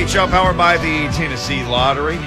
NHL powered by the Tennessee Lottery.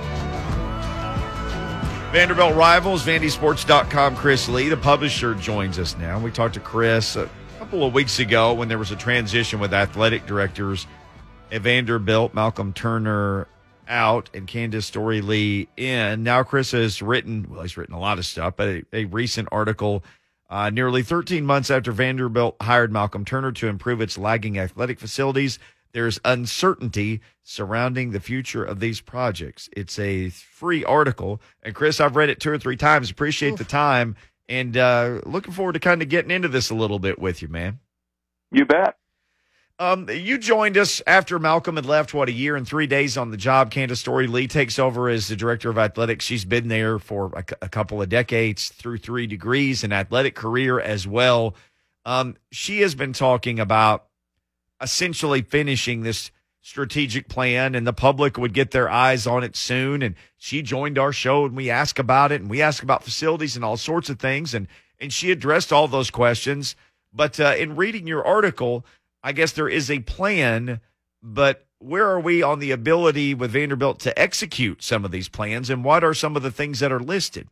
Vanderbilt rivals, VandySports.com. Chris Lee, the publisher, joins us now. We talked to Chris a couple of weeks ago when there was a transition with athletic directors at Vanderbilt. Malcolm Turner out and Candace Story Lee in. Now Chris has written, well, he's written a lot of stuff, but a recent article nearly 13 months after Vanderbilt hired Malcolm Turner to improve its lagging athletic facilities. There's uncertainty surrounding the future of these projects. It's a free article. And, Chris, I've read it 2 or 3 times. Appreciate the time. And looking forward to kind of getting into this a little bit with you, man. You bet. You joined us after Malcolm had left, a year and 3 days on the job. Candace Story Lee takes over as the director of athletics. She's been there for a couple of decades through 3 degrees, an athletic career as well. She has been talking about essentially finishing this strategic plan, and the public would get their eyes on it soon. And she joined our show, and we asked about it, and we asked about facilities and all sorts of things. And she addressed all those questions. But in reading your article, I guess there is a plan, but where are we on the ability with Vanderbilt to execute some of these plans, and what are some of the things that are listed?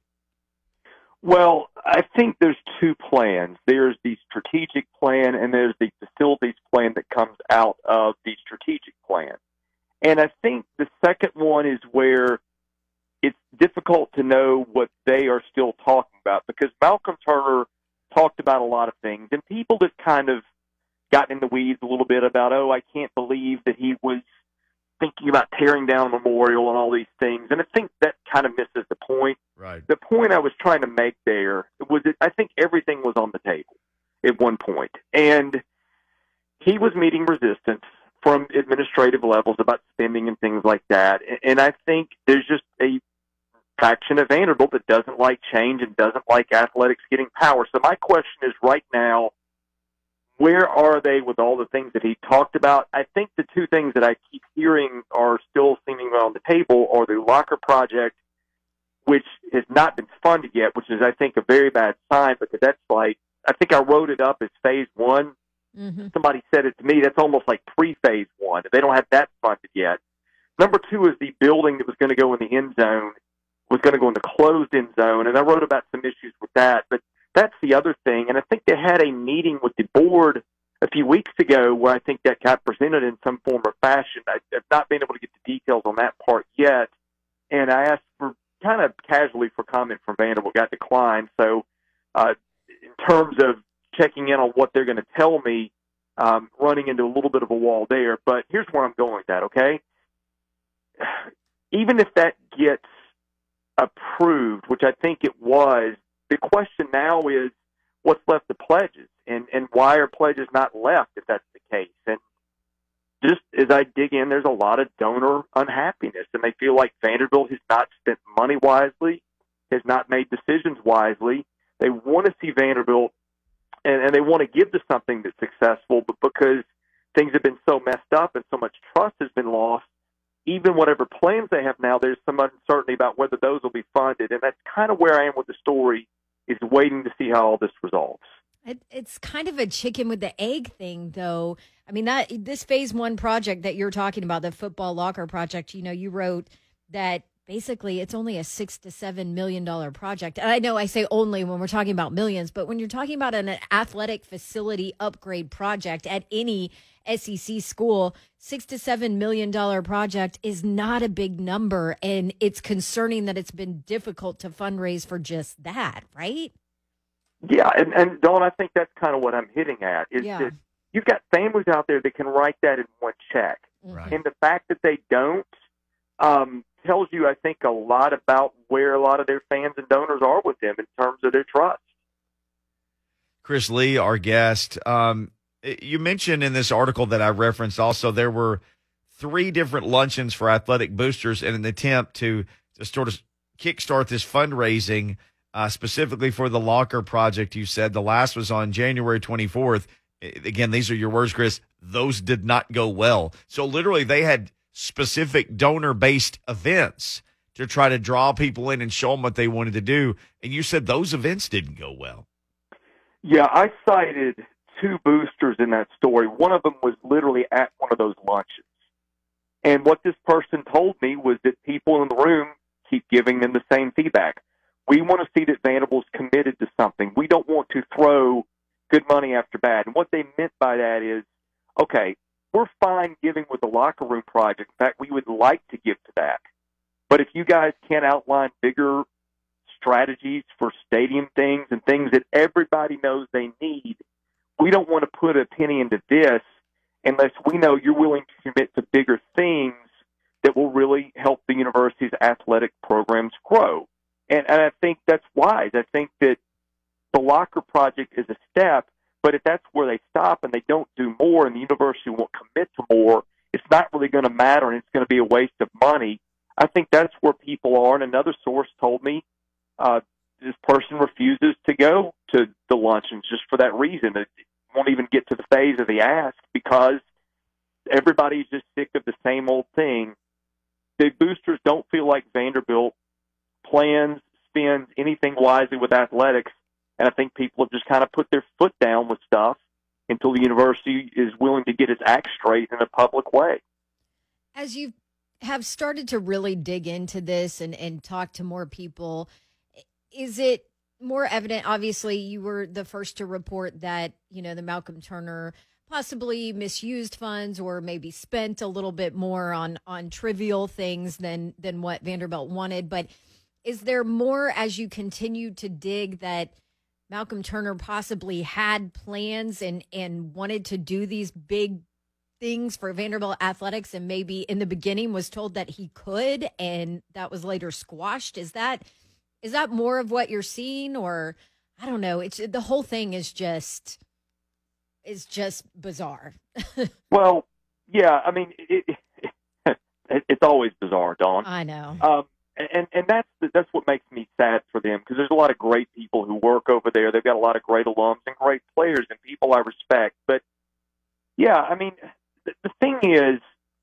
Well, I think there's 2 plans. There's the strategic plan, and there's the facilities plan that comes out of the strategic plan. And I think the second one is where it's difficult to know what they are still talking about, because Malcolm Turner talked about a lot of things, and people have kind of gotten in the weeds a little bit about, I can't believe that he was thinking about tearing down a memorial and all these things. And I think that kind of misses the point. Right. The point I was trying to make there was that I think everything was on the table at one point. And he was meeting resistance from administrative levels about spending and things like that. And I think there's just a faction of Vanderbilt that doesn't like change and doesn't like athletics getting power. So my question is right now, where are they with all the things that he talked about? I think the 2 things that I keep hearing are still seemingly on the table are the locker project, which has not been funded yet, which is, I think, a very bad sign, because that's like, I think I wrote it up as phase 1. Mm-hmm. Somebody said it to me, that's almost like pre-phase 1. They don't have that funded yet. Number 2 is the building that was going to go in the end zone, was going to go in the closed end zone, and I wrote about some issues with that, but that's the other thing. And I think they had a meeting with the board a few weeks ago where I think that got presented in some form or fashion. I've not been able to get the details on that part yet. And I asked for kind of casually for comment from Vanderbilt, got declined. So in terms of checking in on what they're going to tell me, running into a little bit of a wall there. But here's where I'm going with that, okay? Even if that gets approved, which I think it was, the question now is what's left of pledges, and why are pledges not left if that's the case? And just as I dig in, there's a lot of donor unhappiness, and they feel like Vanderbilt has not spent money wisely, has not made decisions wisely. They want to see Vanderbilt, and they want to give to something that's successful, but because things have been so messed up and so much trust has been lost, even whatever plans they have now, there's some uncertainty about whether those will be funded. And that's kind of where I am with the story, is waiting to see how all this resolves. It's kind of a chicken with the egg thing, though. I mean, this phase 1 project that you're talking about, the football locker project, you wrote that basically it's only a $6 to $7 million project. And I know I say only when we're talking about millions, but when you're talking about an athletic facility upgrade project at any SEC school, $6 to $7 million project is not a big number, and it's concerning that it's been difficult to fundraise for just that, right? Yeah, and Dawn, I think that's kind of what I'm hitting at, is that you've got families out there that can write that in one check. Right. And the fact that they don't tells you, I think, a lot about where a lot of their fans and donors are with them in terms of their trust. Chris Lee, our guest, you mentioned in this article that I referenced also there were 3 different luncheons for athletic boosters in an attempt to sort of kickstart this fundraising specifically for the locker project. You said the last was on January 24th. Again, these are your words, Chris. Those did not go well. So literally they had specific donor-based events to try to draw people in and show them what they wanted to do. And you said those events didn't go well. Yeah, I cited 2 boosters in that story. One of them was literally at one of those lunches. And what this person told me was that people in the room keep giving them the same feedback. We want to see that Vanderbilt's committed to something. We don't want to throw good money after bad. And what they meant by that is, okay, we're fine giving with the locker room project. In fact, we would like to give to that. But if you guys can't outline bigger strategies for stadium things and things that everybody knows they need, we don't want to put a penny into this unless we know you're willing to commit to bigger things that will really help the university's athletic programs grow. And I think that's wise. I think that the locker project is a step, but if that's where they stop and they don't do more and the university won't commit to more, it's not really going to matter and it's going to be a waste of money. I think that's where people are. And another source told me this person refuses to go to the luncheons just for that reason. It won't even get to the phase of the ask because everybody's just sick of the same old thing. The boosters don't feel like Vanderbilt plans, spends anything wisely with athletics, and I think people have just kind of put their foot down with stuff until the university is willing to get its act straight in a public way. As you have started to really dig into this and talk to more people, is it more evident? Obviously, you were the first to report that, the Malcolm Turner possibly misused funds or maybe spent a little bit more on trivial things than what Vanderbilt wanted. But is there more as you continue to dig that Malcolm Turner possibly had plans and wanted to do these big things for Vanderbilt athletics and maybe in the beginning was told that he could and that was later squashed? Is that more of what you're seeing? Or I don't know. It's the whole thing is just bizarre. Well, yeah, I mean, it's always bizarre, Dawn. I know. And that's what makes me sad for them, because there's a lot of great people who work over there. They've got a lot of great alums and great players and people I respect. But, yeah, I mean, the thing is,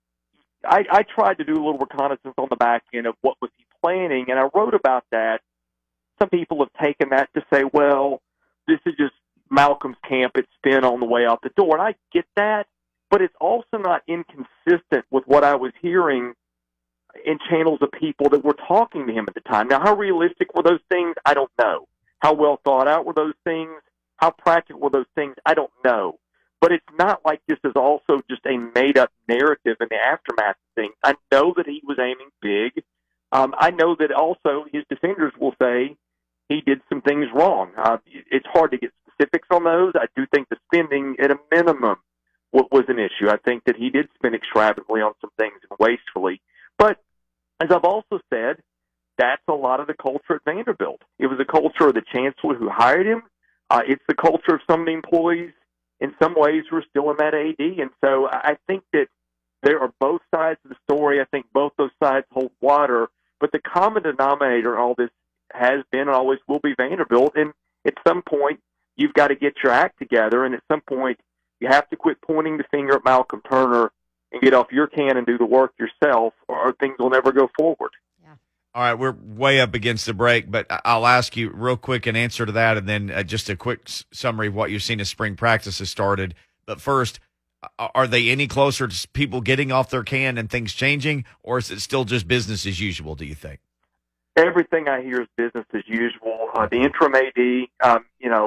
I tried to do a little reconnaissance on the back end of what was he planning, and I wrote about that. Some people have taken that to say, well, this is just Malcolm's camp. It's spin on the way out the door. And I get that, but it's also not inconsistent with what I was hearing in channels of people that were talking to him at the time. Now, how realistic were those things? I don't know. How well thought out were those things? How practical were those things? I don't know. But it's not like this is also just a made-up narrative in the aftermath of things. I know that he was aiming big. I know that also his defenders will say he did some things wrong. It's hard to get specifics on those. I do think the spending, at a minimum, was an issue. I think that he did spend extravagantly on some things and wastefully. But as I've also said, that's a lot of the culture at Vanderbilt. It was the culture of the chancellor who hired him. It's the culture of some of the employees in some ways who are still in that AD. And so I think that there are both sides of the story. I think both those sides hold water. But the common denominator in all this has been and always will be Vanderbilt. And at some point, you've got to get your act together. And at some point, you have to quit pointing the finger at Malcolm Turner and get off your can and do the work yourself, or things will never go forward. Yeah. All right, we're way up against the break, but I'll ask you real quick an answer to that, and then just a quick summary of what you've seen as spring practice has started. But first, are they any closer to people getting off their can and things changing, or is it still just business as usual, do you think? Everything I hear is business as usual. The interim AD,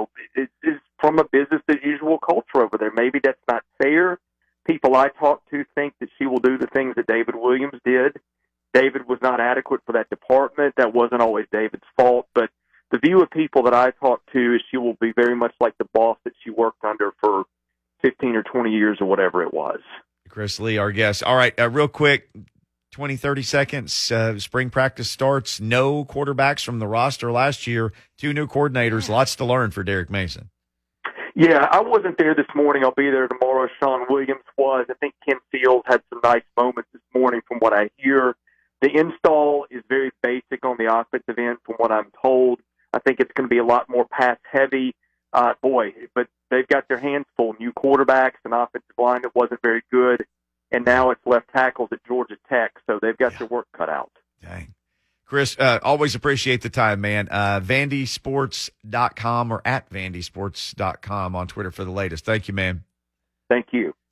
is from a business as usual culture over there. Maybe that's not fair. People I talk to think that she will do the things that David Williams did. David was not adequate for that department. That wasn't always David's fault. But the view of people that I talk to is she will be very much like the boss that she worked under for 15 or 20 years or whatever it was. Chris Lee, our guest. All right, real quick, 20, 30 seconds. Spring practice starts. No quarterbacks from the roster last year. 2 new coordinators. Lots to learn for Derek Mason. Yeah, I wasn't there this morning. I'll be there tomorrow. Sean Williams was. I think Ken Fields had some nice moments this morning from what I hear. The install is very basic on the offensive end from what I'm told. I think it's going to be a lot more pass-heavy. But they've got their hands full. New quarterbacks, an offensive line that wasn't very good, and now it's left tackles at Georgia Tech, so they've got their work cut out. Dang. Chris, always appreciate the time, man. VandySports.com or at VandySports.com on Twitter for the latest. Thank you, man. Thank you.